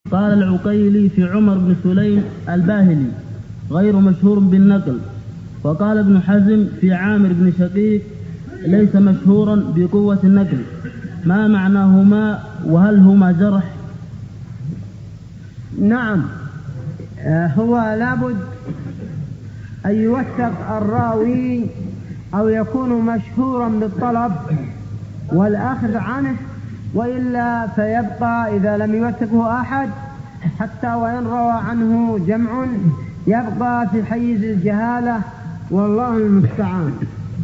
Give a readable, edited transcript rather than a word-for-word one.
قال العقيلي في عمر بن سليم الباهلي غير مشهور بالنقل. وقال ابن حزم في عامر بن شقيق ليس مشهورا بقوة النقل. ما معناهما وهل هما جرح؟ نعم، هو لابد أن يوثق الراوي أو يكون مشهورا بالطلب والأخذ عنه، وإلا فيبقى إذا لم يوثقه أحد حتى وإن روى عنه جمع يبقى في حيز الجهالة، والله المستعان.